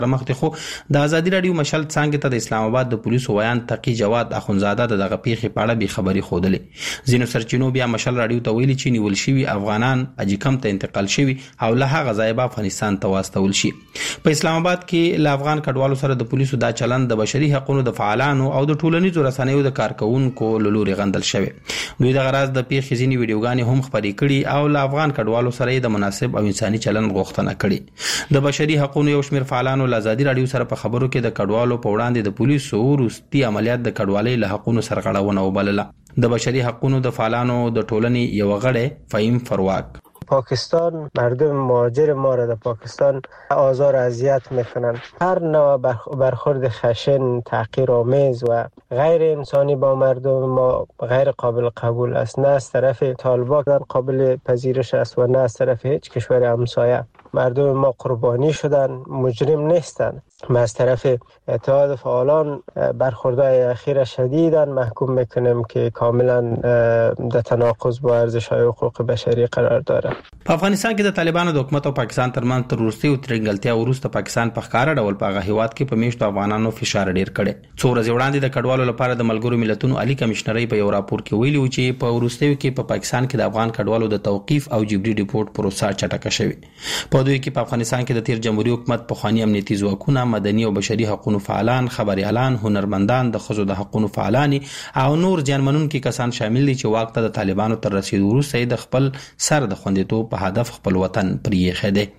مخته خو د ازادي رادیو مشال څنګه ته د اسلام آباد د پولیسو ویان تقی جواد اخونزاده دغه پیښې په اړه به خبري خودلې زینو سرچینو بیا مشال رادیو ته ویلي چې نیول شوی افغانان اجکم ته انتقال شوی او له هغه ځای به افغانستان ته واستول شي په اسلام آباد کې ل افغان کډوالو سره د پولیسو دا چلند د بشري حقوقو د فعالانو او د ټولنیزو رسنیو د کارکونکو لوري غندل شوی دوی د غراز د پیښې ځینی ویډیوګانې هم خپرې کړي او ل افغان کډوالو سره د مناسب او انساني چلند غوښتنه کړي د بشري حقوقو یو شمېر فعالانو له ازادي رادیو سره په خبرو کې د کډوالو په وړاندې د پولیسو وروستي عملیات د کډوالۍ له حقوقو سرغړونه وبلله د بشري حقوقو د فعالانو د ټولنې یو غړی فهیم فرواک پاکستان مردم مهاجر ما را در پاکستان آزار و اذیت میکنن. هر نوع برخورد خشن، تحقیرآمیز و غیر انسانی با مردم ما غیر قابل قبول است. نه از طرف طالبان قابل پذیرش است و نه از طرف هیچ کشور همسایه. مردم ما قربانی شدن، مجرم نیستند. ما از طرف اتحاد فعالان برخوردهای اخیر شدیداً محکوم میکنیم که کاملا در تناقض با ارزش‌های حقوق بشری قرار داره. په افغانستان کې د طالبانو د حکومت او پاکستان ترمنځ تر وروستي ترنګلتیا وروسته پاکستان په ښکاره ډول په هغه هیواد کې په میشتو افغانانو فشار ډیر کړي. څو ورځې وړاندې د کډوالو لپاره د ملګرو ملتونو عالی کمشنري په یو راپور کې ویلي و چې په وروستیو کې په پاکستان کې د افغان کډوالو د توقيف او جبري ریپورت پروسه چټکه شوې. په دوی کې په افغانستان کې د تیر جمهوریت حکومت په خواني امنیتي ځواکونه، مدني او بشري حقوقو فعالان، خبريالان، هنرمندان، د خزو د حقوقو فعالان او نور ځانمنونکي کسان شامل دي چې واک ته د طالبانو تر رسیدو وروسته د خپل سر د خوندیتوب په هدف خپل وطن پریښی دی.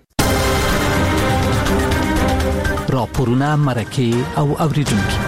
راپورونه مرکه او اوریدونکي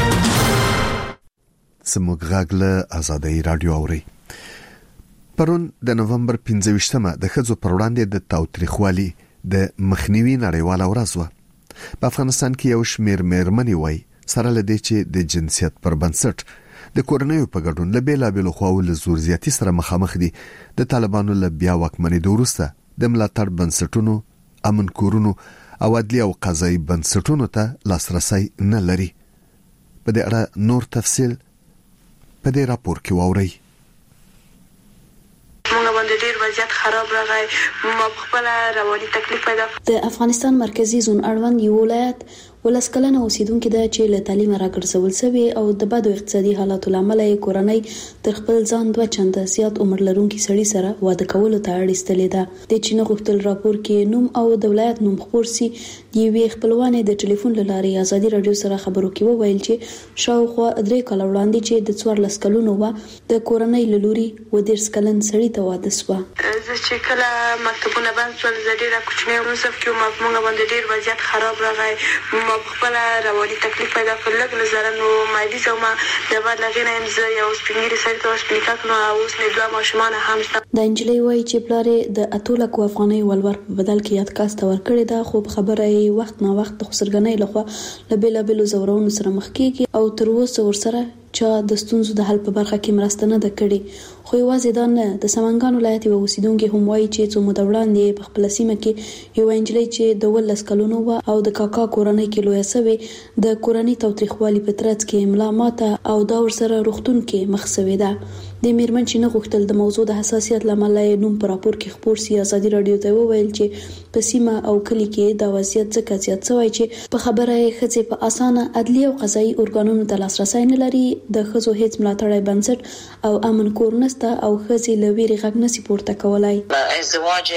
سموږ غاغله آزادۍ رادیو اوري. پرون د نومبر 15مه د خزو پر وړاندې د تاوتریخوالي د مخنیوي نړیواله ورځ و. په افغانستان کې یو شمېر مېرمنې وای سره لدی چې د جنسیت پر بنسټ د کورنیو په ګډون له بیلابېلو خواو له زور زیاتی سره مخامخ دي. د طالبانو له بیا واکمنېدو وروسته د ملاتړ بنسټونو، امن کورونو او عدلي او قضایي بنسټونو ته لاسرسی نه لري. په دې اړه نور تفصیل په دې راپور کې واورئ. موږ باندې ډیر وضعیت خراب راغی، ما خپل رواني تکلیف پیدا. د افغانستان مرکزی زون اړوند یو ولایت ولسکلنه اوسیدونکو د چې له تعلیم راګرځول شوی او د بدو اقتصادي حالاتو لامل یې کورنۍ تر خپل ځان 2 چنده زیات عمر لرونکي سړي سره واده کولو ته اړ ایستلې ده. د چینه غوښتل راپور کې نوم او د ولایت نوم خبر سي دی وی خپلوانې د ټلیفون لارې ازادي رادیو سره خبرو کې وویل چې شاوخوا 3 کال وړاندې چې د 14 کلونو و د کورنۍ لوري و 10 کلن سړي ته واده سو. زه چې کله مکتبونه بند شول زه ډیره کوچنۍ وروسته کې موږ باندې ډیر وضعیت خراب راغی، ما خپل رواني تکلیف پیدا کړ. لږ نظر نو مایدي زما د بعد لغینه هم زه یو سپینګری سړی ته سپیکاک نو اوس نه 2 ماشومان هم شته. د انجلۍ وای چې پلارې د اتولک افغاني ولور په بدل کې یادکاست ورکړی دا خو خبره یې وخت نه وخت خسرګنۍ لخوا لبیلا بلو زورونو سره مخ کیږي او تر اوسه ورسره چې د ستونزو د حل په برخه کې مرسته نه ده کړې. خو یوازې دا نه، د سمنګان ولایت یو اوسیدونکو هم وایي چې څو موده وړاندې په خپل سیمه کې یو انجلۍ چې د 12 کلونو و او د کاکا کورنۍ کې لوی سوي د کورنۍ توتریخوالي په ترڅ کې املا ماته او دا ورسره روغتون کې مخ سوي ده. د میرمن چې نه غوښتل د موضوع د حساسیت لامل یې نوم پر راپور کې خبر سي ازادي رادیو ته وویل چې په سیمه او کلی کې د وضعیت څخه زیات شوی چې په خبره یې خځې په اسانه عدلي او قضایي ارګانونو ته لاسرسي نه لري، د خزو هیڅ ملاتړی بنسټ او امن کور نسته او خځې له ویرې غږ نسی پورته کولای. ازدواج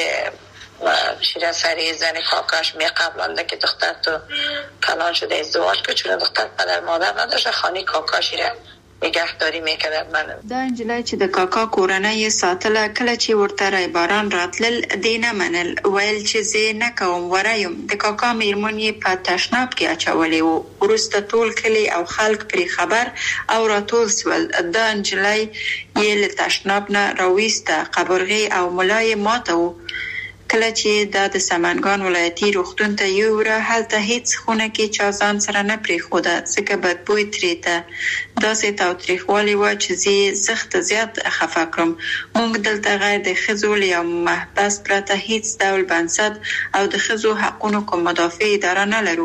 شیرین سری زن کاکاش می قبلا که دختر تو کلان شده ازدواج که چون دختر پدر مادر نداشته خانی کاکاشی را نگهداری میکرد. من دا انجلای چې د کاکا کورنۍ ساتله کله چې ورته رای باران راتلل دینه منل ویل چې زه نه کوم ورایم. د کاکا میرمن یې په تشناب کې اچولې وو. ورسته ټول کلی او خلک پرې خبر او راټول سول. دا انجلای یې له تشناب نه راويسته قبرغي او ملای ماته وو. کله چې د سمنګان ولایتي روغتون ته یوره هلته هیڅ خونه کې چا ځان سره نه پریښوده ځکه بدبوی ترې ته داسې تاوتریخوالی وه چې زه سخت زیات خفه کړم. موږ دلته غیر د ښځو یا محبس پرته هیڅ ډول بنسټ او د ښځو حقونو کوم مدافع اداره نه لرو.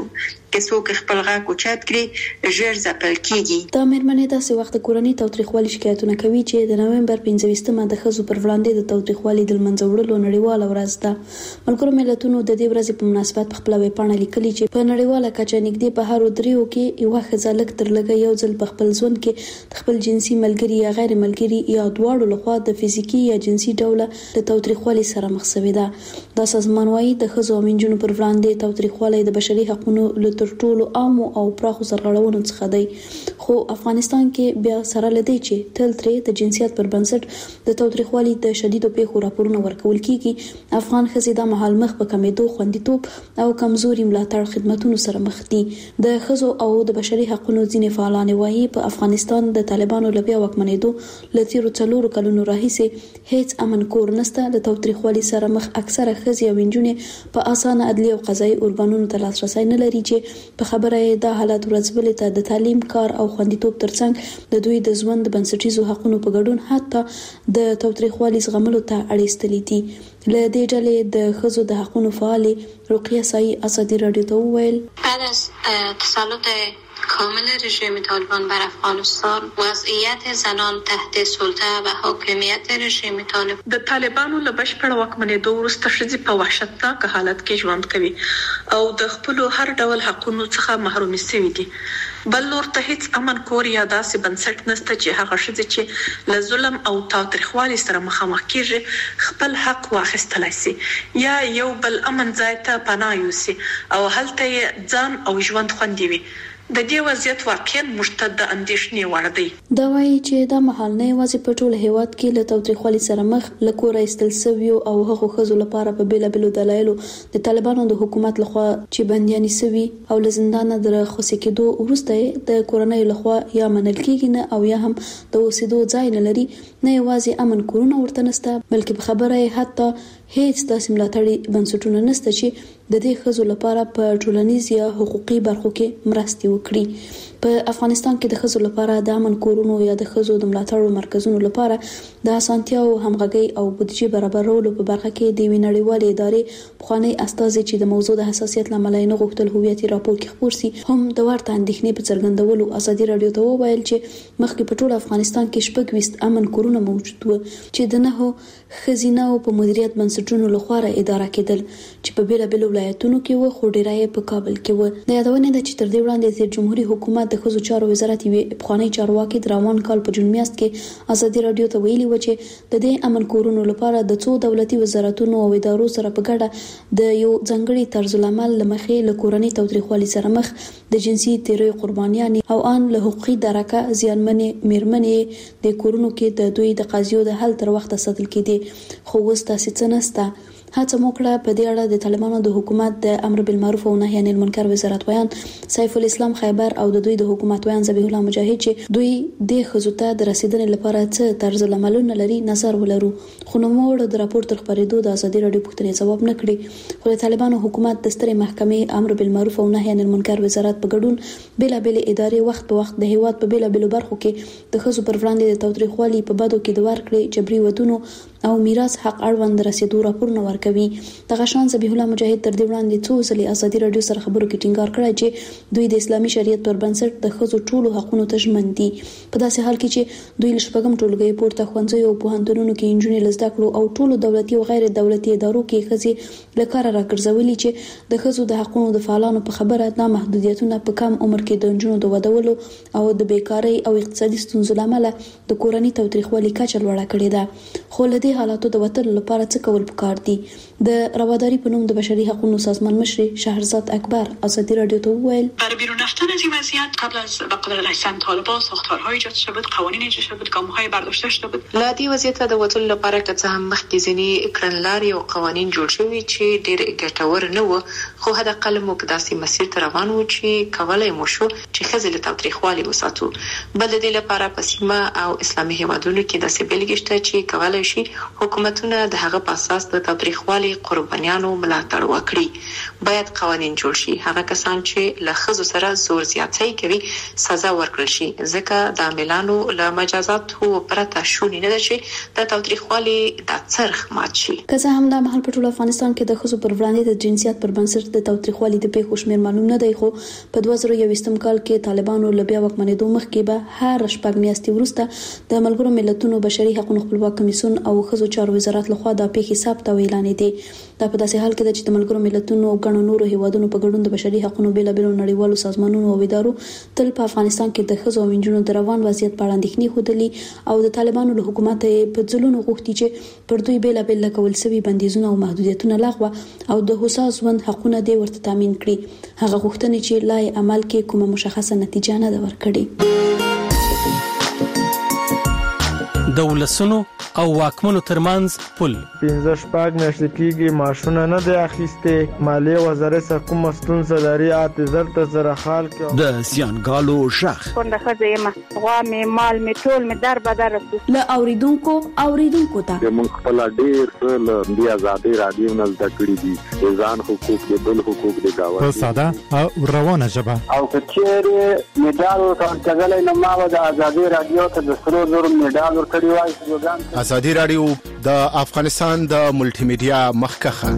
کې څوک خپل غږ اوچت کړي ژر ځپل کیږي. د مېرمنې داسې وخت کورنۍ تاوتریخوالي شکایتونه کوي چې د نومبر 15مه د ښځو پر وړاندې د تاوتریخوالي د منځه وړلو نړیواله ورځ ده. ملګرو ملتونو د دې ورځې په مناسبت په خپل ویبپاڼه لیکلي چې په نړیواله کچه نږدې په هر دریو کې یو ښځه لږ تر لږه یو ځل په خپل ژوند کې خپل جنسي ملګری یا غیر ملګری یا دواړو لخوا د فزیکی یا جنسي ډوله د تاوتریخوالي سره مخ شوې ده. دا سازمان وايي د ښځو او نجونو پر وړاندې تاوتریخوالي د بشري حقوقو له تر ټولو عام او پراخو سرغړونو څخه دی. خو افغانستان کې بیا سره لدی چې تل ترې د جنسیت پر بنسټ د تاوتریخوالي د شدیدو پیښو راپورونه ورکول کیږي. افغان ښځې د مهال مخ په کمیدو خوندیتوب او کمزوري ملاتړ خدماتونو سره مخ دي. د ښځو او د بشري حقوقو ځینې فعالان وايي په افغانستان د طالبانو لبیا وکمنېدو لتیرو 4 کلونو راهیسې هیڅ امن کور نشته. د تاوتریخوالي سره مخ اکثره ښځې او نجونې په اسانه عدلي او قضایي ارګانونو ته لاسرسي نه لري چې په خبره یې د حالت ورځبلې ته د تعلیم کار او خوندیتوب ترڅنګ د دوی د ژوند بنسټیزو حقوقو په ګډون حتی د تاوتریخوالي زغملو ته اړیستلې دي. له دې ډلې د ښځو د حقوقو فعالې رقیه سایي ازادي رادیو ته وویل بعد از تسلط کامل رژیم طالبان بر افغانستان وضعیت زنان تحت سلطه و حاکمیت رژیم طالبان د طالبانو له بشپړ واکمنېدو وروسته ښځې په وحشتناک حالت کې ژوند کوي او د خپل هر ډول حقوقو څخه محروم شوي دي. بل نور ته هیڅ امن کور یا داسې بنسټ نشته چې هغه ښځې چې له ظلم او تاوتریخوالي سره مخامخ کیږي خپل حق واخیستلای شي یا یو بل امن ځای ته پناه یوسي او هلته یې ځان او ژوند خوندي وي. د دې وضعیت واقعا مشتد د اندېښنې وړ دی. دا وایي چې دا مهال نه یوازې په ټول هیواد کې له تاوتریخوالي سره مخ له کوره ایستل شوي او هغو ښځو لپاره په بیلابیلو دلایلو د طالبانو د حکومت لخوا چې بندیانې شوي او له زندانه د راخلاص کېدو وروسته د کورنۍ لخوا یا منل کېږي نه او یا هم د اوسېدو ځای نه لري. نه یوازې امن کورونه ورته نشته بلکې په خبره یې حتی هیڅ داسې ملاتړي بنسټونه نشته چې د دې ښځو لپاره په ټولنیز یا حقوقي برخو کې مرستې وکړي. په افغانستان کې د ښځو لپاره د امن کورونو یا د ښځو د ملاتړ مرکزونو لپاره د اسانتیاو همغږي او بودیجه برابرولو په برخه کې د نړیوالې ادارې پخوانی استازي چې د موضوع د حساسیت لامل نه غوښتل هویتي راپور کې خبر سي هم د ورته اندېښنې په څرګندولو ازادي رادیو ته وویل چې مخکې په ټول افغانستان کې 26 امن کورونه موجود وو چې د نه خزینه او په مدیریت بنسټونو لخوا اداره کېدل چې په بیلابیلو ولایتونو کې و خو ډیرای په کابل کې و. د یادونه ده چې تر دې وړاندې د جمهوریت حکومت د ښځو چارو وزارت یې پخوانی چارواکي د روان کال په جون میاشت کې ازادي رادیو ته ویلي و چې د دې امن کورونو لپاره د څو دولتي وزارتونو او ادارو سره په ګډه د یو ځنګړي طرز العمل لمخې له کورنۍ تاوتریخوالي سره مخ د جنسي تیري قربانیان او ان له حقوقي درکه زیانمنې میرمنې د کورونو کې د دوی د قضیو د حل تر وخت ساتل کېدي. خو اوس تاسو څه نسته. هڅه موکړه په دې اړه د طالبانو د حکومت د امر بالمعروف او نهي عن المنکر وزارت ویان سیف الاسلام خیبر او د دوی د حکومت ویان ذبیح الله مجاهد چې دوی د ښځو ته د رسیدنې لپاره څه طرز العملونه لري نظر ولرو. خو نو موږ د راپور تر خبرېدو د ازادي رادیو پوښتنې ځواب نه کړی. خو د طالبانو حکومت د سترې محکمې امر بالمعروف او نهي عن المنکر وزارت په ګډون بیلابل ادارې وخت په وخت د هیواد په بیلابل برخو کې د ښځو پر وړاندې د تاوتریخوالي په بدو کې د ورکړې جبري ودونو او میراث حق اړوند رسیدو راپورونه ورکوي. دغه شان ذبیح الله مجاهد تر دې وړاندې څو ځلې ازادي رادیو سره خبرو کې ټینګار کړی چې دوی د اسلامي شریعت پر بنسټ د ښځو ټولو حقوقو ته ژمن دي. په داسې حال کې چې دوی له شپږم ټولګي پورته ښوونځي او پوهنتونونو کې انجونې له زده کړو او ټولو دولتي او غیر دولتي ادارو کې ښځې له کاره راګرځولي چې د ښځو د حقوقو د فعالانو په خبره دا محدودیتونه په کم عمر کې د انجونو د ودولو او د بیکارۍ او اقتصادي ستونزو لامل د کورنۍ تاوتریخوالي کچه لوړه کړې ده. خو له دې حالاتو د وتلو لپاره څه کول پکار دي؟ د رواداری په نوم د بشري حقوقو سازمان مشر شهرزاد اکبر ازادی رادیو ته وویل برای بیرون رفتن از این وضعیت قبل از قدرت رسیدن طالبان ساختارهای ایجاد شده بود، قوانین ایجاد شده بود، گام‌های برداشته شده بود. لا دې وضعیت د وتلو لپاره که څه هم مخکې ځینې کړنلارې او قوانین جوړ شوي چې ډېر ګټور نه و، خو حداقل موږ داسې مسیر ته روان وو چې کولای مو شو چې ښځې له تاوتریخوالي وساتو. بل د دې لپاره په سیمه او اسلامي هیوادونو کې داسې بېلګې شته چې کولای شي حکومتونه د هغه په اساس د تاوتریخوالي قربانیانو ملاتړ وکړي. باید قوانین جوړ شي، هغه کسان چې له ښځو سره زور زیاتی کوي سزا ورکړل شي، ځکه د عاملانو له مجازاتو پرته شونې نه ده چې د تاوتریخوالي د څرخ مات شي. که څه هم دا مهال په ټول افغانستان کې د ښځو پر وړاندې د جنسیت پر بنسټ د تاوتریخوالي د پیښو شمېر معلوم نه دی، خو په 2021 کال کې طالبانو له بیا واکمنېدو مخکې به هر شپږ میاشتې وروسته د ملګرو ملتونو بشري حقوقو خپلواک کمیسیون او ښځو چارو وزارت لخوا د پیښې ثبت او اعلان دي. دا په داسې حال کې ده چې د ملګرو ملتونو او ګڼو نورو هیوادونو په ګډون د بشري حقوقو بیلابېلو نړیوالو سازمانونو او ادارو تل په افغانستان کې د ښځو او نجونو د روان وضعیت په اړه اندېښنې ښودلې او د طالبانو له حکومت په ځلونو غوښتي چې پر دوی بیلابېل لګول شوي بندیزونه او محدودیتونه لغوه او د هوسا ژوند حقونه دې ورته تامین کړي. هغه غوښتنې چې لای عمل کې کومه مشخصه نتیجه نه ده ورکړې. د ولسونو او واکمنو ترمنځ پل 15 میاشتې کېږي معاشونه نه دی اخیستې. مالیې وزارت کوم ستونزه لري اعتذار ته سره حال کې د سیانګالو شخ څنګه خځه غوا مې مال مې ټول مې در بدر له اوریدونکو ته موږ خپل ډیر څه د آزادۍ رادیو نه زده کړی دي، ځان حقوق دي، بل حقوق دي، دا په ساده او روانه ژبه. او کچېره میډال ورکړل نو ما د آزادۍ رادیو ته د سرو زر میډال ورکړی. ازادي رادیو د افغانستان د ملټي میډیا مخکخه.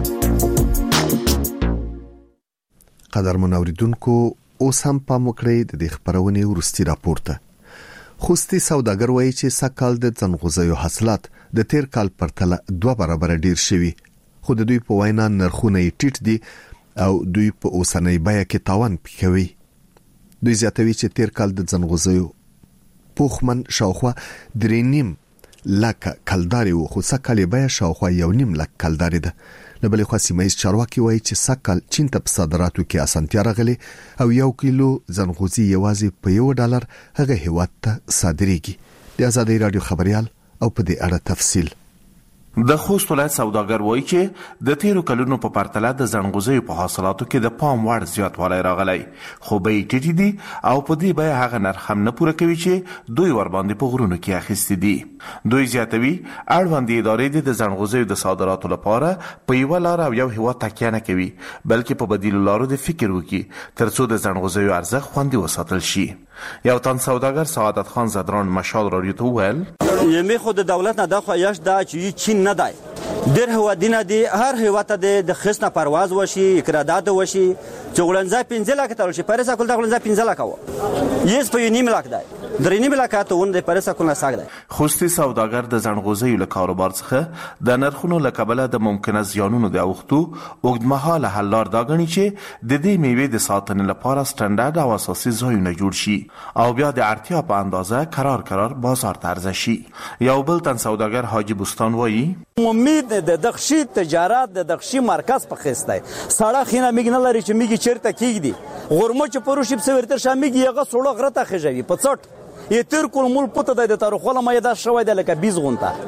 قدرمن اوریدونکو اوس هم پام وکړئ د دې خبرونې ورستي راپورته. خوستي سوداګر وایي چې سږکال د ځنغوزیو حاصلات د تیر کال پرتله 2 برابر ډیر شوي، خو د دوی په وینا نرخونه ټیټ دي او دوی په اوسنۍ بیه کې تاوان کوي. دوی زیاتوي چې تیر کال د ځنغوزیو پوخمن شاوخوا 3.5 لک کلداري وو، خو سږکال بیه شاوخوا 1.5 لک کلداري ده. له بلې خوا سیمه چارواکي وایي چې سږکال چین ته په صادراتو کې اسانتیا راغلي او 1 کیلو ځنغوزي یوازې په $1 هغه هیواد ته صادرېږي. د آزادۍ رادیو خبريال او په دې اړه تفصیل. د خوست ولایت سوداګر وایي چې د تیرو کلونو په پرتله د ځنغوزیو په حاصلاتو کې د پام وړ زیاتوالی راغلی، خو بیې ټیټې دي او په دې بیه هغه نرخ هم نه پوره کوي چې دوی ورباندې په غرونو کې اخیستي دي. دوی زیاتوي اړوندې ادارې د ځنغوزیو د صادراتو لپاره په یوه لار او یو هیواد تکیه نه کوي، بلکې په بدیلو لارو د فکر وکړي ترڅو د ځنغوزیو ارزښت خوندي وساتل شي. یو تن سوداګر سعادت خان زدران مشال رادیو ته وویل یمه خود دولت نه د خواهش دا چې چین نه دی ډېر هوادینه دي، هر هیواد ته د خصنه پرواز وشي، اقرادات وشي، چې غلنځه 15 لک تل شي پرسا کول د غلنځه 15 لک و یس په 1.5 لک دی درې نیمه لک ته ون د پرسا کول نه ساګ دی. خوستي سوداګر د ځنغوزیو له کاروبار څخه د نرخونو له کبله د ممکنه زیانونو د اوختو اوږدمهاله حل لار دا غني چې د دې میوې د ساتنې لپاره سټانډرډ او اساسي ځایونه جوړ شي او بیا د اړتیا په اندازه قرار بازار ته عرضه شي. یو بل تن سوداګر حاجی بوستان وایي امید د دغشي تجارت د دغشي مرکز په خسته سړه خینه میګ نه لري چې میګ چیرته کیږي غورمو چې پروشي په ورتر شامګي هغه سړو غرته خجوي په څټ یتر کول پته د تاریخوله مې دا شوی د لکه 20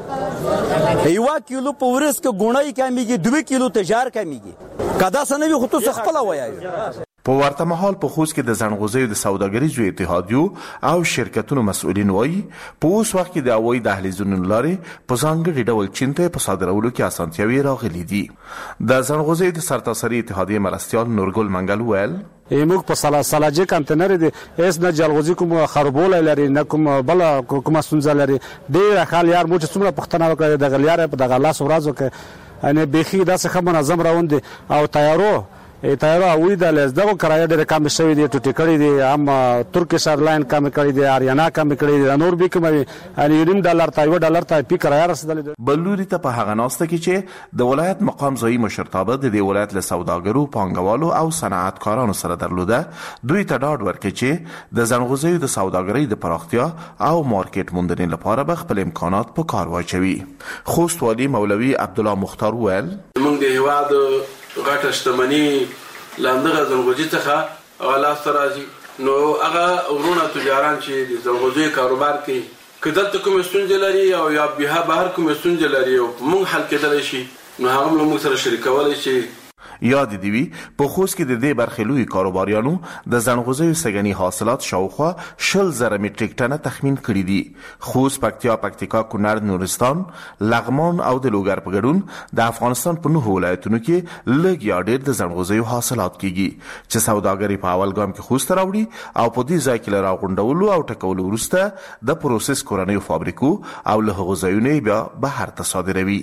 غونټه 1 کیلو په ورس کې ګونای کمیږي 2 کیلو تجار کمیږي کدا سنوي خو تو خپل وایي. په ورته مهال په خوست کې د ځنغوزیو د سوداګریزو اتحادیو او شرکتونو مسؤلین وایي په اوس وخت کې د هوایي دهلیزونو لارې په ځانګړي ډول چین ته په صادرولو کې اسانتیاوې راغلي دي. د ځنغوزیو د سرتاسري اتحادیې مرستیال نورګل منګل ویل موږ په سلاجه کانټینر دي اس نه جلغوزي کوم خربول لري نه کوم بل کوم سنځ لري ډیر خال یار موږ څومره پښتنه وکړه د غلیار په دغه لاس ورځو کې ان بيخي داسې خبر منظم روان دي او تیارو اوی د لزدغه کرایه ډېر کم شوی دی ټوټی کړی دی هم ترکیش ایرلاین کم کړی دی اریانا کم کړی دی نور به کوم ان $1 ته $1 ته پی کرایه رسیدل. بلوري ته په هغه ناسته کې چې د ولایت مقام ځای مشرتابه د دې ولایت له سوداګرو پانګوالو او صنعتکارانو سره درلوده دوی ته ډاډ ورکړي چې د ځنغوزیو د سوداګرۍ د پراختیا او مارکیټ موندنې لپاره به خپل امکانات په کار واچوي. خوست والی مولوي عبدالله مختار ویل موږ د هواد غټه شتمنۍ لاندغه ځنغوزي څخه غلاس راځي نو هغه ورونه تجاران چې د ځنغوزي کاروبار کوي کله کوم ستونزې لري او یا به بهر کوم ستونزې لري او موږ حل کېدل شي نو هغه موږ سره شریکولای شي. یاد دی وی په خوست کې د دې برخې لوی کاروباریانو د ځنغوزیو سګنی حاصلات شاوخوا 10,000 میټریک ټنه تخمین کړی دي. خوست، پکتیا، کونړ، نورستان، لغمان او د لوګر په ګډون د افغانستان په 9 ولایتونو کې لږ یا ډېر د ځنغوزیو حاصلات کیږي چې سوداګري په اول ګام کې خوست راوړي او په دې ځای کې راغونډولو او ټکولو وروسته د پروسس کورنیو فابریکو او له هغو ځایونو بیا بهر ته صادروي.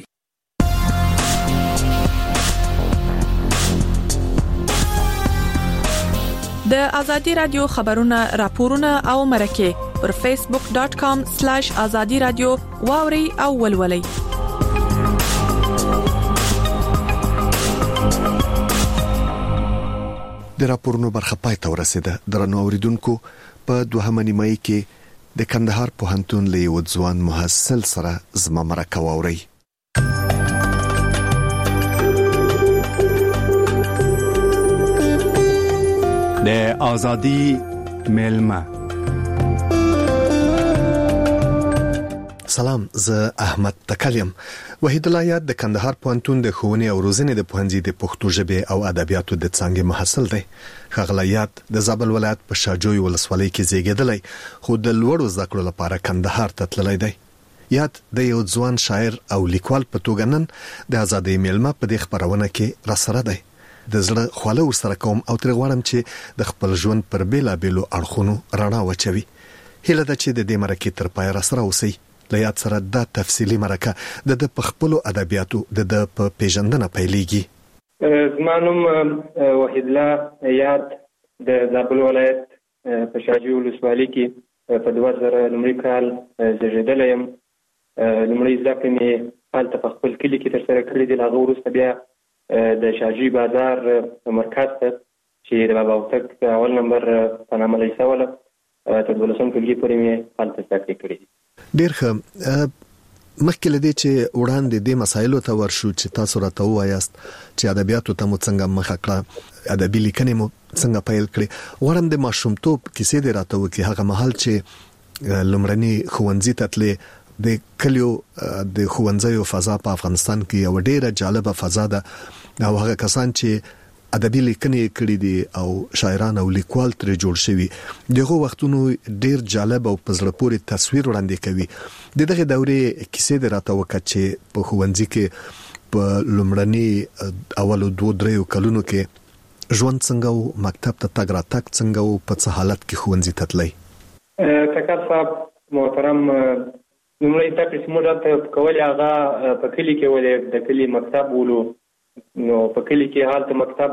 د ازادي رادیو خبرونه، راپورونه او مرکه پر facebook.com/azadi radio واوري او ولولي. د راپورونو برخه پای ته ورسیده. درنو اوریدونکو، په دوهمه نیمایي کې د کندهار پوهنتون له یو ځوان محصل سره زما مرکه واوري. د ازادي ملما. سلام، زه احمد تکلیم. وحید الله یاد د کندهار پوهنتون د ښوونې او روزنې د پوهنځي د پښتو ژبې او ادبیاتو د څانګې محصل دی. ښاغلی یاد د زابل ولایت په شاجوی ولسوالۍ کې زیږیدلی، خو د لوړو زده کړو لپاره کندهار ته تللی دی. یاد د یو ځوان شاعر او لیکوال په توګه نن د ازادۍ میلمه په دې خپرونه کې راسره دی. د زړه خواله ورسره کوم او ترې غواړم چې د خپل ژوند پر بیلابیلو اړخونو رڼا واچوي. هیله ده چې د دې مرکې تر پایه راسره اوسئ. له یاد سره دا تفصیلي مرکه د په خپلو ادبیاتو د په پیژندنه پیلېږي. زما نوم وحید الله یاد د زابل ولایت په شاجوی ولسوالۍ کې په 2000 لومړي کال زیږېدلی یم. لومړی زده کړې مې هلته په خپل کلي کې ترسره کړې دي. له هغه وروسته بیا د شاجوی بازار مرکز ته چې د بابا هوتک اول نمبر په نامه لیسه تر 12 ټولګي پورې مې هلته زده کړې کړې دي. ډېر ښه. مخکې له دې چې وړاندې دې مسایلو ته ورشو چې تاسو راته ووایاست چې ادبیاتو ته مو څنګه مخه کړه، ادبي لیکنې مو څنګه پیل کړې، غواړم د ماشومتوب کیسې دې راته وکړي. هغه مهال چې لومړني ښوونځي ته تلې، د کلیو د ښوونځیو فضا په افغانستان کې یو ډېره جالبه فضا ده او هغه کسان چې ادبي لیکنې کړې دي او شاعران او لیکوال ترې جوړ شوي، دغه وختونو ډېر جالب او په زړه پورې تصویر وړاندې کوي. د دغه دورې کیسې دې راته وکړه چې په ښوونځي کې په لومړني اولو 2-3 کلونو کې ژوند څنګه و، مکتب ته تګ راتګ څنګه و، په څه حالت کې ښوونځي ته تللی. کاکا صاحب محترم، لومړی زده کړې چې موږ هلته کولې هغه په کلي کې ولې د کلي مکتب ولو. نو په کلي کې هلته مکتب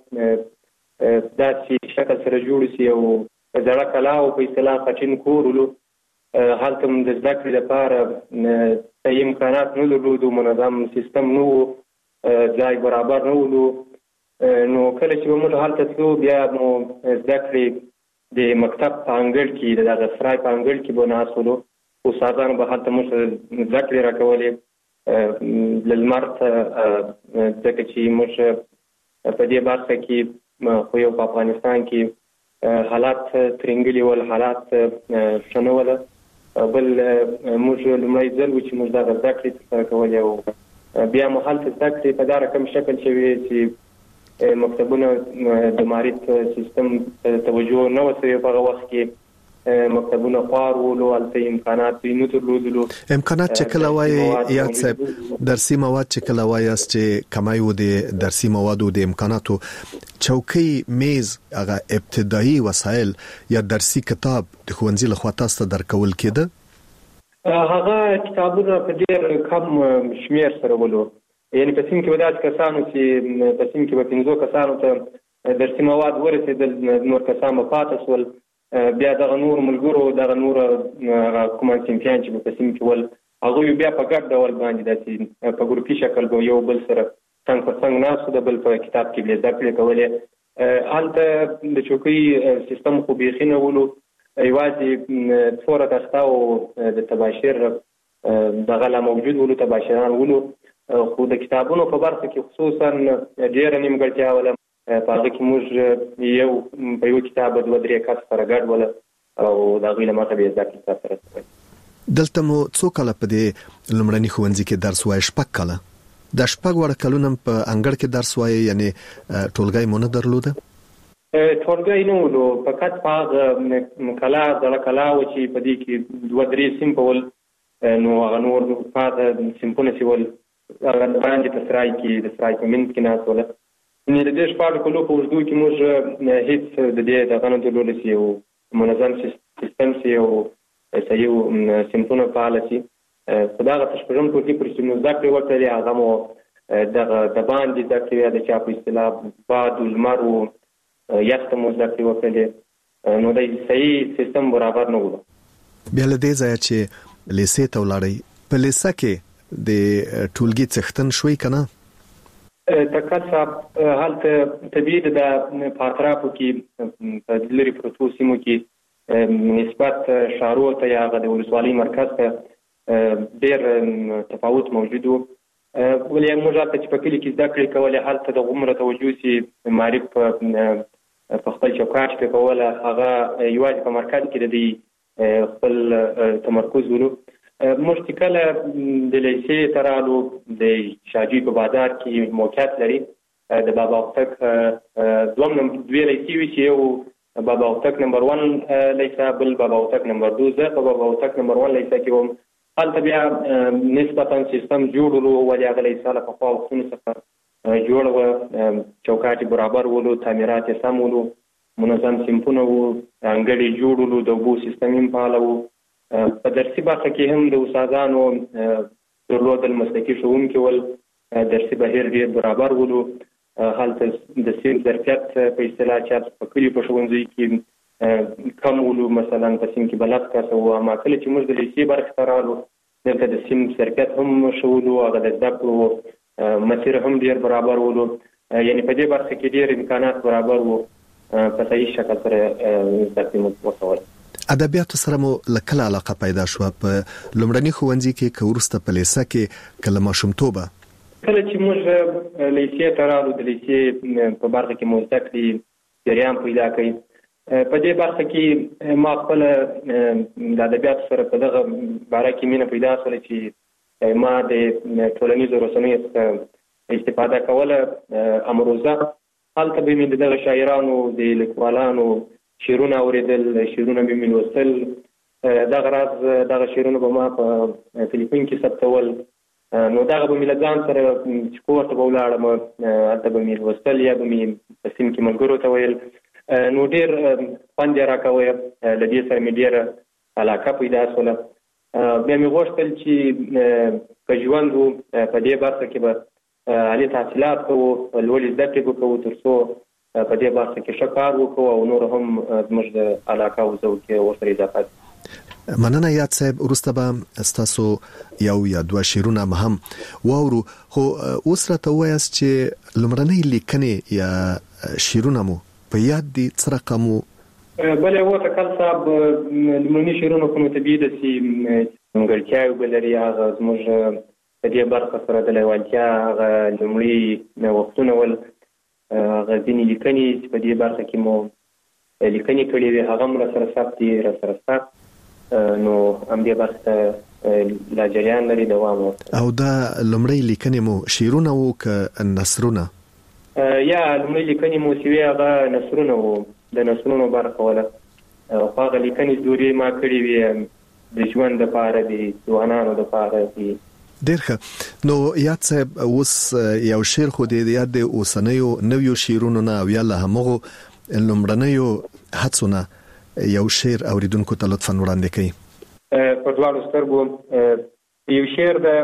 داسې شکل سره جوړ شي او زړه کلا او په اصطلاح خټین کور ولو. هلته د زده کړې لپاره صحیح امکانات نه درلودو، منظم سیستم نه و، ځای برابر نه ولو. نو کله چې موږ هلته تلو بیا مو زده کړې د مکتب په انګړ کې، د دغه سرای په انګړ کې به ناست ولو. استادانو به هلته موږ زده کړې راکولې للمر ته، ځکه چې موږ په دې برخه کې خو یو په افغانستان کې حالات ترنګلي ول، حالات ښه نه وله. بل موږ لومړی ځل و چې موږ دغه زده کړې ترسره کولې او بیا مو هلته زده کړې په دا رقم شکل شوي چې مکتبونه د معرف سیستم توجه نه وسوي. په هغه وخت کې مکتبونه خوار ولو، هلته امکانات نه درلودلو. امکانات چې کله وایي یاد صاحب، درسي مواد چې کله وایاست چې کمای و د درسي موادو د امکاناتو، چوکۍ، میز، هغه ابتدایي وسایل یا درسي کتاب د ښوونځي لخوا تاسو ته درکول کېده؟ هغه کتابونه په ډېر کم شمېر سره ولو. یعنې په سیم کې به داسې کسانو چې په سیم کې به 5 کسانو ته درسي مواد ورسېدل، نور کسان به پاتې شول. بیا دغه نور ملګرو، دغه نور کوم صنفیان چې په سیم کې ول، هغوی بیا په ګډ ډول باندې داسې په ګروپي شکل به یو بل سره څنګ پر څنګ ناست، د بل په کتاب کې به زده کړې کولې. هلته د چوکۍ سیستم خو بیخي نه ولو، یوازې څوره تخته او د تباشیر دغه لا موجود ولو، تباشیران ولو. خو د کتابونو په برخه کې خصوصا ډېره نیمګړتیا وله. په هغه کې موږ یو په یو کتاب 2-3 کس سره ګډ وله او د هغوی له مخې به یې زده کړې سره. دلته مو څو کاله په دې لومړني ښوونځي کې درس وایي؟ 6 کاله. د شپږ وړ کلونو په انګړ کې درس وایي، یعنی ټولګی مو نه درلوده؟ ټولګی نه ولو، فقط په کلا دغه کلا و چې په دې کې 2-3 سیمپل نو هغه نور په سیمپونه سیول هغه باندې په سرای کې د سرای په منځ کې ناست وله. نو د دې شپږ کلو په اوږدو کې موږ هیڅ د دې دغه نه درلودل چې یو منظم سیستم سي او صحیح سیمپونه فعال سي. په دغه شپږم ټولګي پورې چې موږ زده کړې وکړې هغه مو دغه د باندې زده کړې د چا په اصطلاح باد لمر او یخ ته مو زده کړې وکړې، نو د صحیح سیستم برابر نه و. بیا له دې ځایه چې لیسې ته ولاړئ، په لیسه کې د ټولګي څښتن شوي که نه؟ تکل صاحب هلته طبیعي د پاترافو کې په لرې پرتو سیمو کې نسبت ښارو ته یا هغه د ولسوالۍ مرکز ته ډېر تفاوت موجود و. ولې موږ هلته چې په کلي کې زده کړې کولې هلته د غومره توجه چې معرف په خپل چوکاټ کې کوله هغه یوازې په مرکز کې د دې خپل تمرکز ولو. موږ چې کله د لیسې ته رالو د شاجوی په بازار کې موقعیت لري، د بابا هوتک دوه لیسې وي چې یو بابا هوتک نمبر 1 لیسه، بل بابا هوتک نمبر 2. زه په بابا هوتک نمبر 1 لیسه کې وم. هلته بیا نسبتا سیستم جوړ ولو، ولې هغه لیسه له پخوا وختونو څخه جوړه وه، چوکاټ برابر ولو، تعمیرات یې سم ولو، منظم سیمپونه وو، انګړ یې جوړ ولو، د اوبو سیستم یې فعاله وو. په درسي برخه کې هم د استادانو درلودل، مسلکي ښوونکي ول، درسي بهیر ډېر برابر ولو. هلته د سیم ظرفیت په اصطلاح چې په کلي په ښوونځي کې کم ولو، مثلا په سیم کې به 10 کسه وو، اما کله چې موږ د لیسې برخې ته رالو دلته د سیم ظرفیت هم ښه ولو، هغه د زده کړو مسیر هم ډېر برابر ولو، یعنې په دې برخه کې ډېر امکانات برابر وو، په صحیح شکل سره زده کړې مو وکول. ادبیاتو سره مو لکه علاقه پیدا شو په لومړني ښوونځي کې که وروسته په لیسه کې کله ماشومتوبه؟ کله چې موږ لیسې ته رالو د لیسې په برخه کې مو زده کړې جریان پیدا کړي. په دې برخه کې ما خپله د ادبیاتو سره په دغه باره کې مینه پیدا شوله چې ما د ټولنیزو رسنیو څخه استفاده کوله. امروزه هلته به مې د دغه شاعرانو د لیکوالانو شعرونه اوریدل، شعرونه به مې لوستل. دغه راز دغه شعرونه به ما په تلیفون کې ثبتول، نو دغه به مې له ځان سره چې کور ته به ولاړم هلته به مې لوستل یا به مې په سیم کې ملګرو ته ویل، نو ډېر خوند یې راکوی. له دې سره مې ډېره علاقه پیدا شوله. بیا مې غوښتل چې که ژوند و په دې برخه کې به عالي تحصیلات کوو، لوړې زده کړې به کوو تر څو په دې برخه کې ښه کار وکړو او نور هم زموږ د علاقه او ذوق کې ورسره اضافه. مننه یاد صاحب. وروسته به ستاسو یو یا دوه شعرونه هم واورو، خو اوس راته ووایاست چې لومړنۍ لیکنې یا شعرونه مو په یاد دي څه رقم وو؟ بله و تکل صاحب لومړني شعرونه خو نو طبیعي داسې ځانګړتیاوې به لري، هغه زموږ په دې برخه سره د لیوالتیا هغه لومړي وختونه ول، هغه ځینې لیکنې چې په دې برخه کې مو لیکنې کړې وې هغه هم راسره ثبت دي، راسره ثبت، نو همدې برخې ته لا جریان لري، دوام ورته. او دا لومړی لیکنې مو شعرونه وو که نثرونه؟ یا لومړی لیکنې مو چې وې هغه نثرونه وو، د نثرونو برخه وله. خو هغه لیکنې دورې ما کړې وې د ژوند دپاره، د ځوانانو دپاره دي. ډېر ښه. نو یاد صاحب اوس یو شعر خو د یاد د اوسنیو نویو شعرونو نه او یا له همغو لومړنیو هڅو نه یو شعر اوریدونکو ته لطفا وړاندې کړئ. په دواړو سترګو یو شعر ده: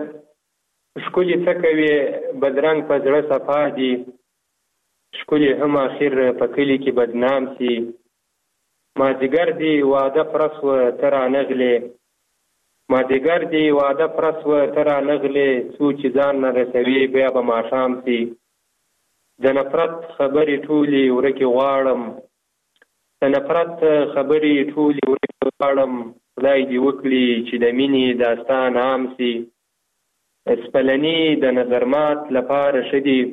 ښکلې څه کوې بدرنګ په زړه صفا دي، ښکلې هم اخر په کلي کې بدنام سي، مازدیګر دي واده پرس و ته رانغلې، مازدیګر دي واده پرس و ته رانغلې، څو چې ځان نه رسوي بیا به ماښام سي، د نفرت خبرې ټولې ورکې غواړم، د نفرت خبرې ټولې ورکې غواړم، خدای دې وکړي چې د مینې داستان عام سي، سپلني د نظرمات لپاره ښه دي،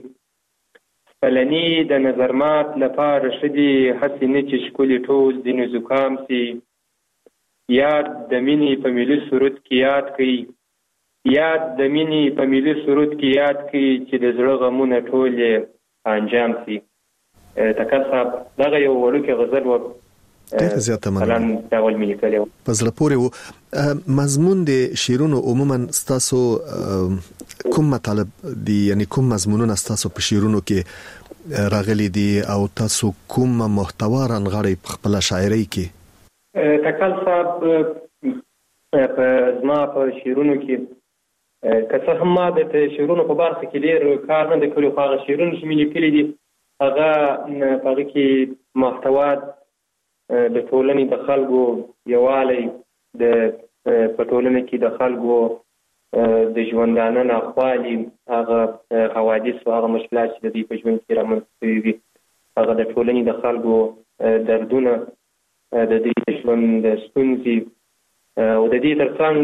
سپلني د نظرمات لپاره ښه دي، هسې نه چې ښکلې ټول ځینې زکام سي، یاد د مینې په ملي سرود کې یاد کړي، یاد د مینې په ملي سرود کې یاد کړي چې د زړه غمونه ټول انجام سي. تکل صاحب دغه یو وړوکی غزل و ډېر زیاته مننه ډول مې لیکلی و. په زړه پورې و. مضمون د شعرونو عموما ستاسو کوم مطالب دي، یعنی کوم مضمونونه ستاسو په شعرونو کې راغلي دي او تاسو کوم محتوا رانغاړئ په خپل شاعرۍ کې؟ تکل صاحب په زما په شعرونو کې که څه هم ما د شعرونو په برخه کې ډېر کار نه دی کړی، خو هغه شعرونه چې مې لیکلي دي هغه په هغه کې محتوا د ټولنې د خلکو یووالی، په ټولنه کې د خلکو د ژوندانه ناخوالي، هغه حوادث او هغه مشکلات چې د دوی په ژوند کې رامنځته شوي وي، هغه د ټولنې د خلکو دردونه، د دوی د ژوند د ستونزې او د دې ترڅنګ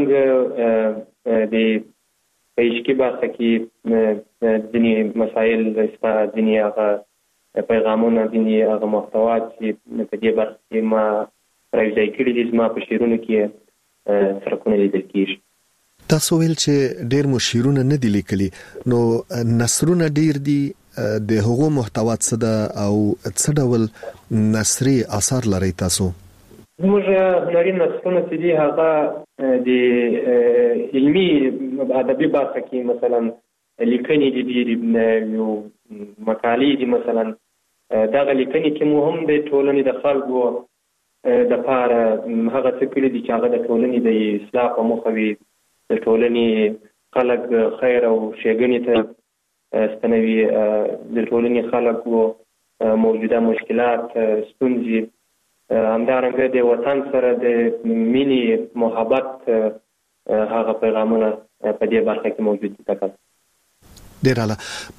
د په عشقي برخه کې ځینې مسایل ځینې هغه پیغامونه، ځینې هغه محتوا چې په دې برخه کې ما راوځای کړي دي زما په شعرونو کې څرکونه لیدل کېږي. تاسو ویل چې ډېر مو شعرونه نه دي لیکلي، نو نثرونه ډېر دي، د هغو محتوا څه ده او څه ډول نثري آثار لرئ تاسو؟ زموږ هنري نثرونه چې دي هغه د علمي ادبي برخه کې مثلا لیکنې دي، یو مقالې دي، مثلا دغه لیکنې کې مو هم د ټولنې د خلکو دپاره هغه څه کړي دي چې هغه د ټولنې د اصلاح په موخه وي، د ټولنې خلک خیر او ښېګڼې ته ستنوي، د ټولنې خلکو موجوده مشکلات، ستونزې، همدارنګه د وطن سره د مینې محبت هغه پیغامونه په دې برخه کې موجود دي. ډېر اعلی.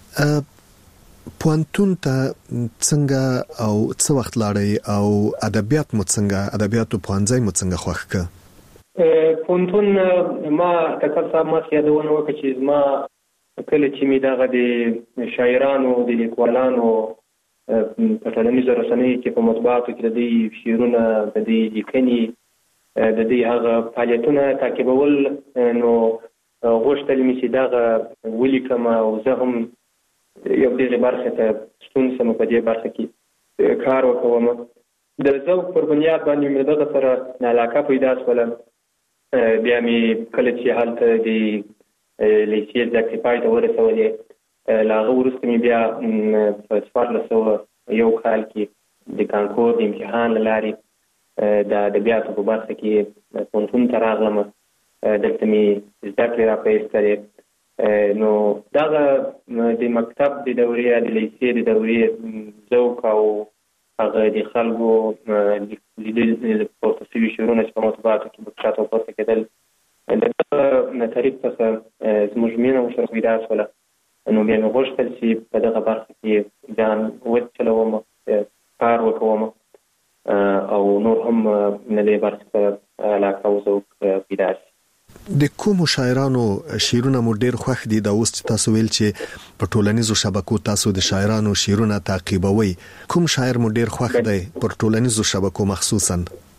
پوهنتون ته څنګه او څه وخت لاړئ او ادبیات مو څنګه، ادبیاتو پوهنځی مو څنګه خوښ کړ؟ پوهنتون ما تکل صاحب ما یادونه وکړه چې زما کله چې مې دغه د شاعرانو د لیکوالانو په ټولنیزو رسنیو کې په مطبوعاتو کې د دوی شعرونه، د دوی لیکنې، د دوی هغه فعالیتونه تعقیبول، نو غوښتل مې چې دغه ولیکم او زه هم یو دغې برخې ته ستون شم، په دې برخه کې کار وکوم. د ذوق پر بنیاد باندې مې دغه سره علاقه پیدا شوله. بیا مې کله چې هلته د لیسې زده کړې پای ته ورسولې، له هغه وروسته مې بیا په 1401 کال کې د کانکور د امتحان له لارې د ادبیاتو په برخه کې پوهنتون ته راغلم. دلته مې زده کړې راپیستلې. نو دغه د مکتب د دورې، د لیسې د دورې ذوق او هغه د خلکو لیدل پورته شوي شعرونه چې په مطبوعاتو کې به کښته او پورته کېدل، د دغه طریق څخه زموږ مینه ورسره پیدا شوله. نو بیا مې غوښتل چې په دغه برخه کې ځان وچلوم، کار وکوم او نور هم د دې برخې ته علاقه او ذوق پیدا شي. د کومو شاعرانو شعرونه مو ډېر خوښ دي؟ دا اوس چې تاسو ویل چې په ټولنیزو شبکو تاسو د شاعرانو شعرونه تعقیبوي، کوم شاعر مو ډېر خوښ دی پر ټولنیزو شبکو مخصوصا؟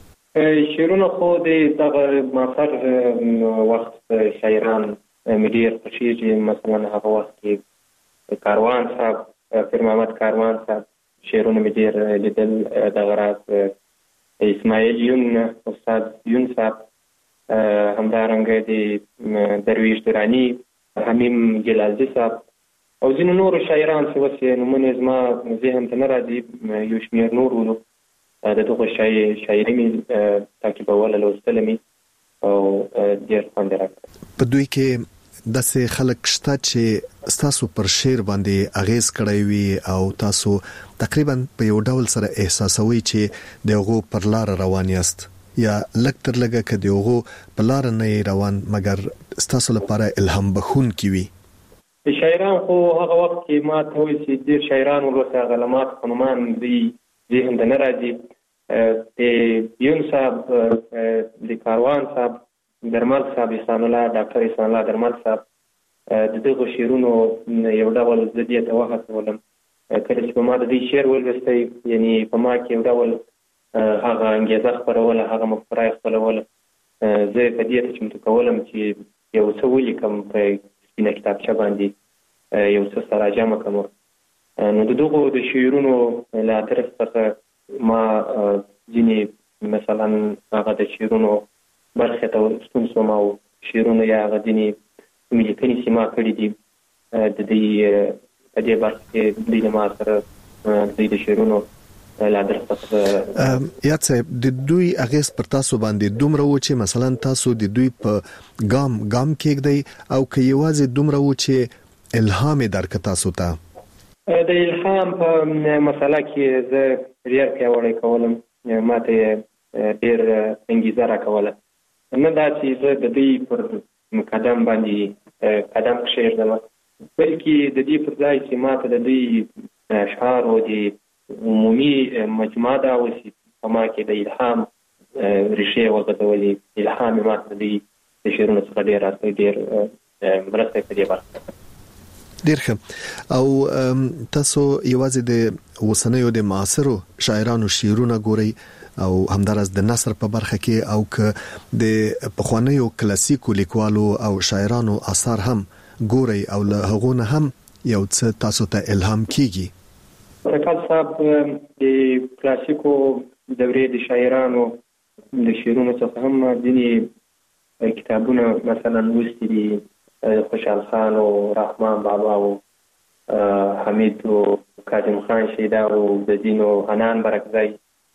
شعرونه خو د دغه ماخر وخت شاعران مې ډېر خوښېږي. مثلا هغه وخت کې کاروان صاحب، پیر محمد کاروان صاحب شعرونه مې ډېر لیدل، دغه راز اسماعیل یون، استاد یون صاحب، همدارنګه د درویش درانی، حمیم جلالزی صاحب او ځینو نورو شاعران چې اوس یې نومونه زما ذهن ته نه راځي، یو شمېر نور ولو د دغو شاعري مې تعقیبوله، لوستله مې او ډېر خوند یې راکړ. په دوی کې داسې خلک شته چې ستاسو پر شعر باندې اغیز کړی وي او تاسو تقریبا په یو ډول سره احساسوي چې د هغو پر لار روان یاست، یا لږ تر لږه که د هغو په لار نه روان مګر ستاسو لپاره الهام بخښونکي وي؟ شاعران خو هغه وخت کې ما ته وایي چې ډېر شاعران ولوسته، هغه له ماته په نومان دوی ذهن ته نه راځي. د یون صاحب، د کاروان صاحب، درمل صاحب، احسان الله، ډاکټر احسان الله درمل صاحب، د دغو شعرونو یو ډول زه دې ته وهڅولم. کله چې په ما د دوی شعر ولوستی، یعنې په ما کې یو ډول هغه انګېزه خپروله، هغه مفکوره یې خپلوله. زه په دې ته چمتو کولم چې یو څه ولیکم په سپینه کتابچه باندې یو څه سره جمع کړم. نو د دغو د شعرونو له طرف څخه ما ځینې مثلا هغه د شعرونو برخې ته ستون شوم او شعرونه یا هغه ځینې لیکنې چې ما کړي دي د دې په دې برخه کې دوی ما سره دوی د شعرونو له طرف څخه یا څه د دوی اغیز پر تاسو باندې دومره و چې مثلا تاسو د دوی په ګام کېږدئ او که یوازې دومره و چې الهام درک تاسو ته؟ د الهام په مسله کې زه ډېر پیاوړی کولم، ما ته ډېر انګیزه راکوله، نه دا چې زه د دوی پر قدم باندې قدم کښېږدم، بلکې د دې پر ځای چې ما ته د دوی اشعارو د عمومي مجموعه ده اوسي په ما کې د الهام ریښې وغځولې، الهام ما ته د دوی د شعرونو څخه ډېر راځي، ډېر مرسته په دې برخه. ډیر ښه. او تاسو یوازې د اوسنیو د معاصرو شاعرانو شعرونه ګورئ او همدارس د نثر په برخه کې او که د پخوانیو کلاسیکو لیکوالو او شاعرانو آثار هم ګورئ او له هغو نه هم یو څه تاسو ته الهام کیږي؟ رکال صاحب د کلاسیکو دورې د شاعرانو د شعرونو څخه هم ځینې کتابونه مثلا لوستي دي، خوشحال خان او رحمان بابا او حمید او کاظم خان شیدا او د ځینو حنان برکزی،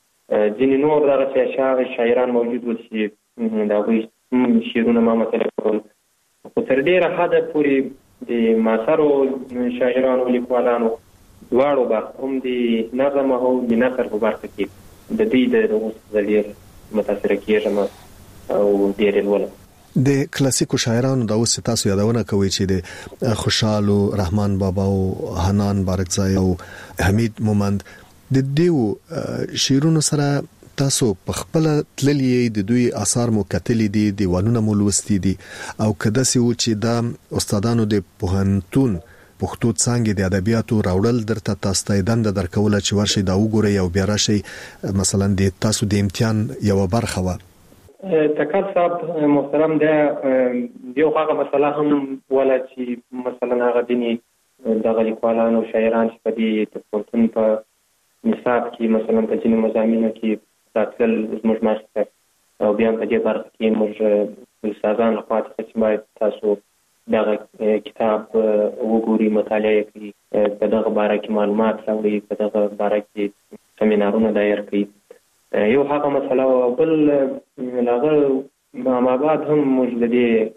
ځینې نور دغه شاعران موجود وو چې د هغوی شعرونه ما مطالعه کول، خو تر ډېره حده پورې د معاصرو شاعرانو لیکوالانو دواړو برخه هم د نظم او د نثر په برخه کې د دوی د دغو څخه ډېر متاثره کېږم او ډېر یې لولم. د کلاسیکو شاعرانو د اوس تاسو یادونه کوي چې د خوشحال او رحمان بابا او حنان بارکزای او حمید مومند د دیو شعرونو سره تاسو په خپل تللی د دوی آثار مو کتلې دي، دیوانونه مو لوستي دي، او کده سي و چې د استادانو د پوهنتون پښتو څنګه د ادبیاتو راوړل درته تاسو ته دند درکول چې ورشي دا وګورئ او بیا راشي مثلا د تاسو د امتحان یو برخه و. تکال صاحب محترم، دا یو هغه مسله هم ولا چې مثلا هغه دیني دغه لیکوالان او شاعران چې په دې پښتون په نصاب کې مثلا په ځینو مضامینو کې راتلل زموږ مخې او بیا په دې برخه کې موږ استادان لخوا چې باید تاسو دغه کتاب وګورئ، مطالعه کړئ، په دغه باره کې معلومات راوړئ، په دغه باره کې سیمینارونه دایر کړئ. یو هغه مسله او بل هغه ما بعد هم موږ د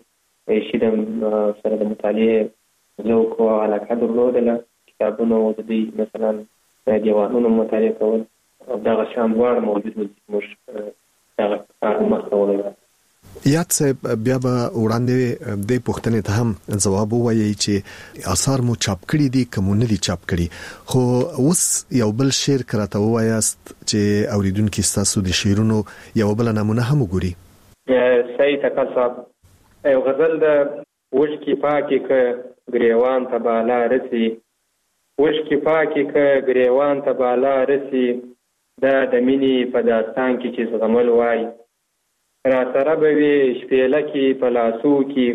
دې شي د سره د مطالعې ذوق او علاقه درلودله، کتابونه او د دې مثلا دیوانونه مطالعه کول او دغه شان دواړه موجود وو چې موږ دغه کار مخته وړی. یاد صاحب بیا به وړاندې د پوښتنې ته هم ځواب ووایي چې آثار مو چاپ کړي دي که مو نه دي چاپ کړي، خو اوس یو بل شعر راته ووایاست چې اوریدونکي ستاسو د شعرونو یو بل نمونه هم وګوري. صحیح تکل صاحب، یو غزل د وشکې پاکې که ګریوان ته بالا رسي، وشکې پاکې که ګریوان ته بالا رسي، دا د مینې په داستان کې چې زغمل وای، را سره به وي شپېلکې په لاسو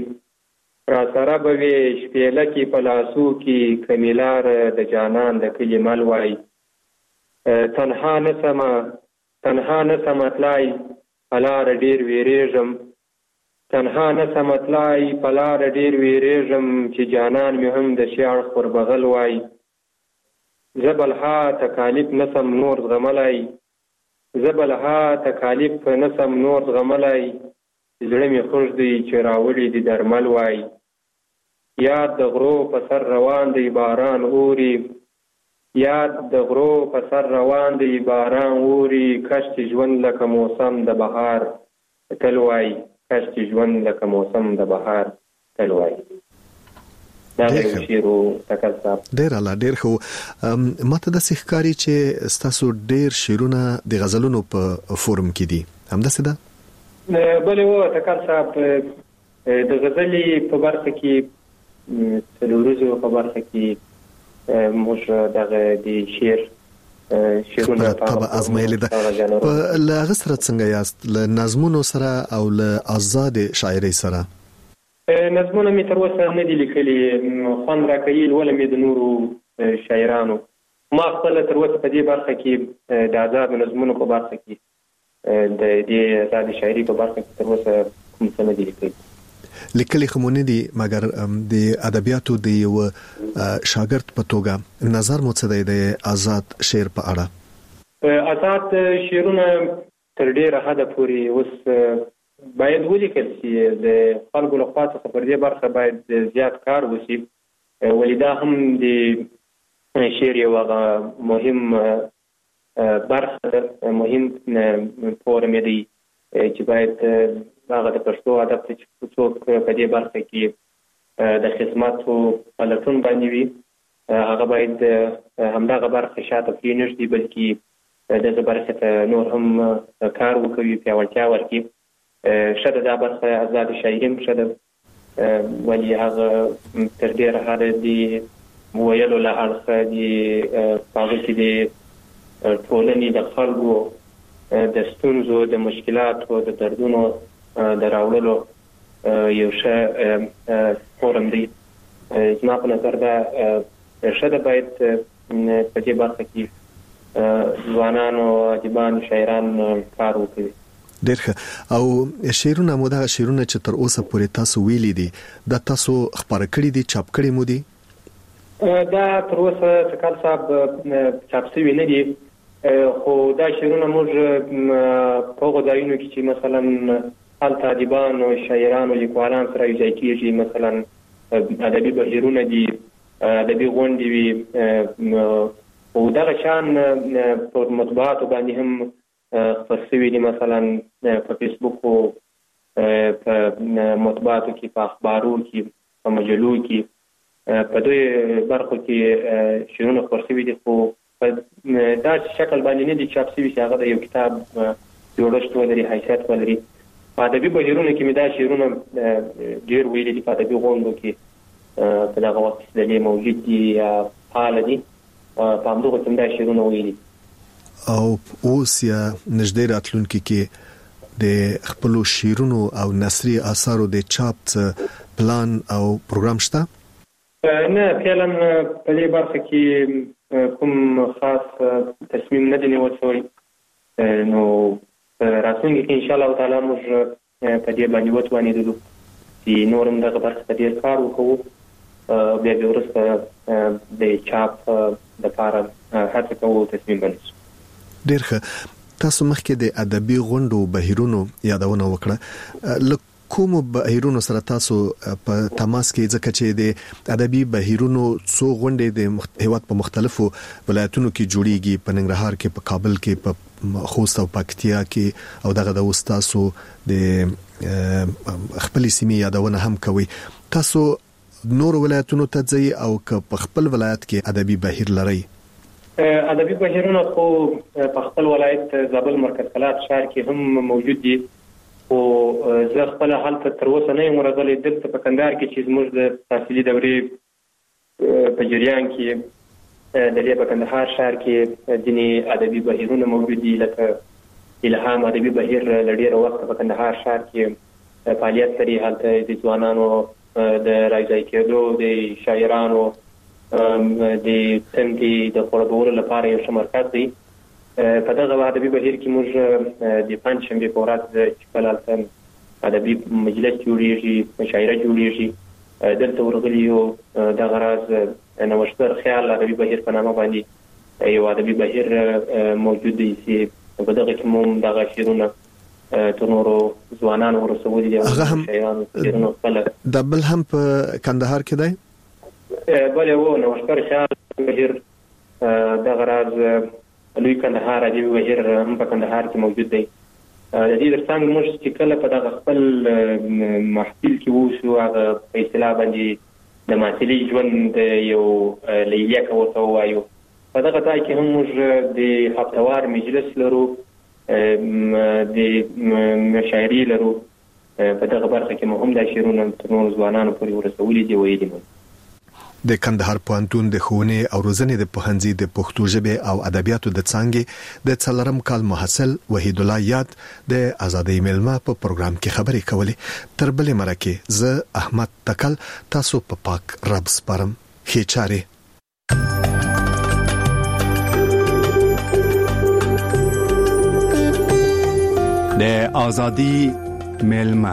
کې، را سره به وي شپېلکې په لاسو کې، کمیلار د جانان د کلي مل وای، تنها نه سمه تلای په لاره ډېر ویرېږم، تنها نه سمه تلای په لاره ډېر ویرېږم، چې جانان مې هم د شي اړخ پر بغل وای، زه بلها تکالیف نسم نور زغملی، زه بلها تکالیف نسم نور زغملی، زړه مې خوږ دی چې راوړي دي درمل وای، یاد د غرو په سر روان دی باران اوري، یاد د غرو په سر روان دی باران اوري، کش چې ژوند لکه موسم د بهار تل وای، کش چې ژوند لکه موسم د بهار تل وای. ډیر اعلی، ډیر خو ماته د ښکاری چې ستاسو ډیر شعرونه د غزلونو په فورم کې دي، همداسې ده؟ بلې و تکل صاحب، د غزلې په برخه کې څلوريزو په برخه کې موږ دغه د شعرونه په ازمایل ده. په لغه سره څنګه یاست له نظمونو سره او له آزاد شاعرۍ سره؟ نظمونه مې تر اوسه نه دي لیکلي، خوند راکوي لولم یې د نورو شاعرانو. ما خپله تر اوسه په دې برخه کې د آزادو نظمونو په برخه کې د دې آزاد شاعري په برخه کې تر اوسه کوم څه نه دي لیکلي. لیکلي خو نه دي، مګر د ادبیاتو د یو شاګرد په توګه نظر مو څه دی د آزاد شعر په اړه؟ آزاد شعرونه تر ډېره حده پورې اوس باید ولیکل شي. د خلکو له خوا څخه پر دې برخه باید زیات کار وشي، ولې دا هم د شعر یو هغه مهم برخه ده، مهم فورم دی چې باید هغه د پښتو ادب ته چې څوک په دې برخه کې د خدمت او پلټون باندې وي، هغه باید همدغه برخه شاته پرېنږدي، بلکې دغه برخه ته نور هم کار وکوي، پیاوړتیا ورکړي. شاید دا برخه آزاد شاعري هم شاید ولی هغه تر ډېره حده د ویلو له اړخه د هغه کې د ټولنې د خلکو د ستونزو، د مشکلاتو، د دردونو د راوړلو یو ښه فورم دی. زما په نظر دا ښه ده، باید په دې برخه کې ځوانان او ادیبان شاعران کار وکړي. ډېر ښه. او شعرونه مو دا شعرونه چې تر اوسه پورې تاسو ویلي دي دا تاسو خپاره کړي دي، چاپ کړي مو دي؟ دا تر اوسه سکال صاحب چاپ شوي نه دي، خو دا شعرونه موږ په هغو ځایونو کې چې مثلا هلته ادیبان او شاعران او لیکوالان سره یوځای کېږي، مثلا ادبي بهیرونه دي، ادبي غونډې وي، او دغه شان په مطبوعاتو باندې هم خپل شوي دي، مثلا په فیسبوک او په مطبوعاتو کې، په اخبارو کې، په مجلو کې، په دوی برخو کې شعرونه خپل شوي دي، خو په داسې شکل باندې نه دي چاپ شوي چې هغه د یو کتاب جوړښت ولري، حیثیت ولري. په ادبي بهیرونو کې مې دا شعرونه ډېر ویلي دي، په ادبي غونډو کې په دغه وخت کې د دې موجود دي یا فعاله دي، په همدغو کې مې دا شعرونه ویلي. او اوس یا نږدې راتلونکي کې د خپلو شعرونو او نثري آثارو د چاپ پلان او پروګرام شته؟ نه، فعلا په دې برخه کې کوم خاص تصمیم نه دی نیول شوی. نو راتلونکي کې انشاءالله تعالی موږ په دې باندې وتوانېدلو چې نور هم دغه برخه ته ډېر کار وکړو، بیا وروسته د چاپ دپاره هڅه کوو تصمیم ونیسو. ډېر ښه. تاسو مخکې د ادبي غونډو بهیرونو یادونه وکړه، له کومو بهیرونو سره تاسو په تماس کې، ځکه چې د ادبي بهیرونو څو غونډې د هیواد په مختلفو ولایتونو کې جوړیږي، په ننګرهار کې، په کابل کې، په خوست او پکتیا کې، او دغه د تاسو د خپل سیمې یادونه هم کوي. تاسو نور ولایتونو ته ځئ او که په خپل ولایت کې ادبي بهیر لرئ؟ ادبي بهیرونه خو په خپل ولایت زابل مرکز کلات ښار کې هم موجود دي، خو زه خپله هلته تر اوسه نه یم ورغلی. دلته په کندهار کې چې زموږ د تحصیلي دورې په جریان کې د دې په کندهار ښار کې ځینې ادبي بهیرونه موجود دي، لکه الهام ادبي بهیر له ډېره وخته په کندهار ښار کې فعالیت لري. هلته د ځوانانو د راځای کېدو، د شاعرانو د تندې د خړوبولو لپاره یو ښه مرکز دی. په دغه ادبي بهیر کې موږ د پنجشنبې په ورځ چې کله هلته ادبي مجلس جوړېږي، مشاعره جوړېږي، دلته ورغلي یو دغه راز نوښتګر خیال ادبي بهیر په نامه باندې یو ادبي بهیر موجود دی چې په دغه کې هم دغه شعرونه تر نورو ځوانانو ورسولي دي. هغه هم د بل هم په کندهار کې دی؟ بله و نوښتګر خیال بهیر دغه راز لوی کندهار ادبي بهیر هم په کندهار کې موجود دی. د دې ترڅنګ موږ چې کله په دغه خپل محفل کې ووسو، هغه په اصطلاح باندې د معتلي ژوند یو لیلیه ورته ووایو، په دغه ځای کې هم موږ د هفتهوار مجلس لرو، د مشاعرې لرو. په دغه برخه کې مو هم دا شعرونه تر نورو ځوانانو پورې ورسولي دي، ویلي مو. د کندهار پوهنتون د ښوونې او روزنې د پوهنځي د پښتو ژبې او ادبیاتو د څانګې د 4م کال محصل وحید الله یاد د ازادۍ ملما په پروګرام کې خبرې کولې. تر بلې مرکه زه احمد تکل تاسو په پاک رب سپارم. ښه چاره. د ازادۍ ملما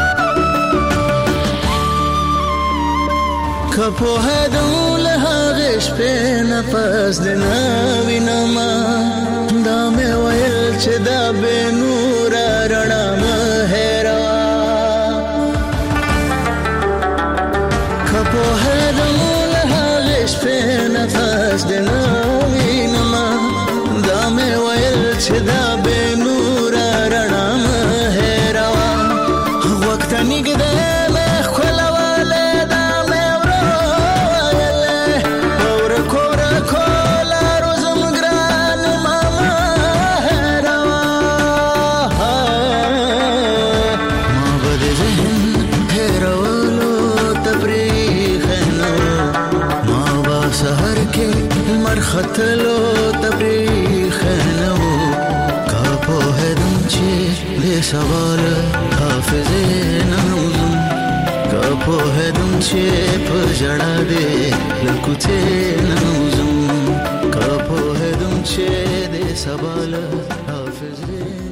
په هدول هغه شپې نفس د نوینما دا مې ویل چې دا به نور رڼا مه هېروا که پوهېدم له هغې شپې نفس د نوینما دا مې ویل چې دا به نور رڼا مه هېروا غوږ ته نږدې مې ښکلولی دا مې ورویلی په ورکو ورکو لارو زم ګران ما مه هېروه ما به د ذهن هېرولو ته پرېښی نه ما به سهر کې لمر ختلو ته پرېښی نه و که پوهېدم چې دې سبا له حافظې نه وځم که پوهېدم چې په ژړا دې له کوڅې نه وځم که پوهېدم چې دې سبا له حافظې